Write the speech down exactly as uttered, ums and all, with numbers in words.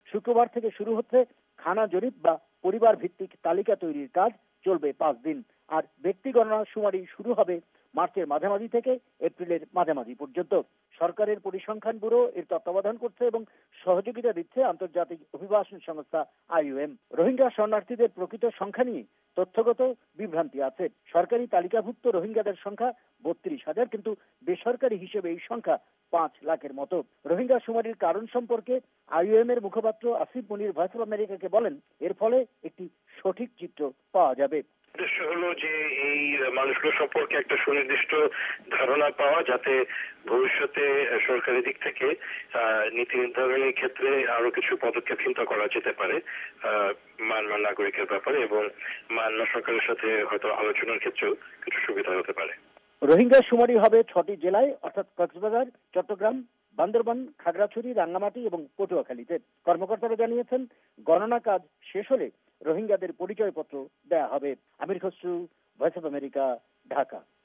শুক্রবার থেকে শুরু হচ্ছে খানা জরিপ বা পরিবার ভিত্তিক তালিকা তৈরির কাজ, চলবে পাঁচ দিন। আর ব্যক্তি গণনা শুমারি শুরু হবে মার্চের মাঝামাঝি থেকে এপ্রিলের মাঝামাঝি পর্যন্ত। সরকারের পরিসংখ্যান ব্যুরো এর তত্ত্বাবধান করছে এবং সহযোগিতা দিচ্ছে আন্তর্জাতিক অভিবাসন সংস্থা আই ও এম। রোহিঙ্গা শরণার্থীদের প্রকৃত সংখ্যা নিয়ে তথ্যগত বিভ্রান্তি আছে। সরকারি তালিকাভুক্ত রোহিঙ্গাদের সংখ্যা বত্রিশ হাজার, কিন্তু বেসরকারি হিসেবে এই সংখ্যা পাঁচ লাখের মতো। রোহিঙ্গা শুমারির কারণ সম্পর্কে আই ও এম এর মুখপাত্র আসিফ মনির ভয়েস অব আমেরিকাকে বলেন, এর ফলে একটি সঠিক চিত্র পাওয়া যাবে। উদ্দেশ্য হলো যে এই মানুষগুলো সম্পর্কে একটা সুনির্দিষ্ট ধারণা পাওয়া, যাতে ভবিষ্যতে সরকারি দিক থেকে নীতি নির্ধারণের ক্ষেত্রে আরো কিছু পদক্ষেপ চিন্তা করা যেতে পারে মায়ানমার নাগরিকের ব্যাপারে, এবং মায়ানমার সরকারের সাথে হয়তো আলোচনার ক্ষেত্রেও কিছু সুবিধা হতে পারে। রোহিঙ্গা শুমারি হবে ছটি জেলায়, অর্থাৎ কক্সবাজার, চট্টগ্রাম, বান্দরবান, খাগড়াছড়ি, রাঙ্গামাটি এবং পটুয়াখালীতে। কর্মকর্তারা জানিয়েছেন, গণনা কাজ শেষ হলে রোহিঙ্গাদের পরিচয়পত্র দেয়া হবে। Amir Khasru, voice of America, Dhaka.